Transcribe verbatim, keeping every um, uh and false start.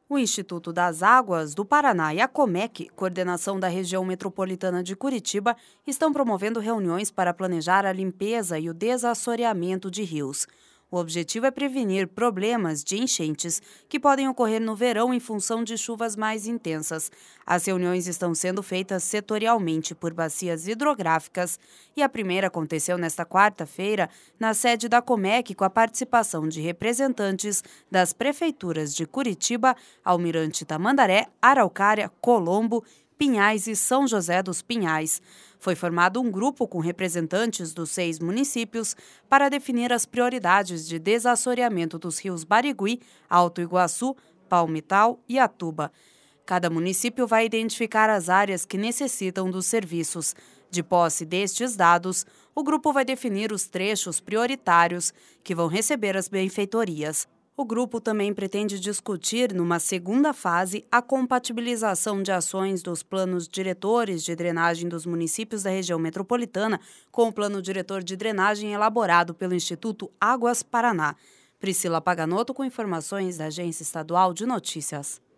O Instituto das Águas do Paraná e a Comec, coordenação da região metropolitana de Curitiba, estão promovendo reuniões para planejar a limpeza e o desassoreamento de rios. O objetivo é prevenir problemas de enchentes que podem ocorrer no verão em função de chuvas mais intensas. As reuniões estão sendo feitas setorialmente por bacias hidrográficas e a primeira aconteceu nesta quarta-feira na sede da Comec com a participação de representantes das prefeituras de Curitiba, Almirante Tamandaré, Araucária, Colombo, Pinhais e São José dos Pinhais. Foi formado um grupo com representantes dos seis municípios para definir as prioridades de desassoreamento dos rios Barigui, Alto Iguaçu, Palmital e Atuba. Cada município vai identificar as áreas que necessitam dos serviços. De posse destes dados, o grupo vai definir os trechos prioritários que vão receber as benfeitorias. O grupo também pretende discutir, numa segunda fase, a compatibilização de ações dos planos diretores de drenagem dos municípios da região metropolitana com o plano diretor de drenagem elaborado pelo Instituto Águas Paraná. Priscila Paganotto com informações da Agência Estadual de Notícias.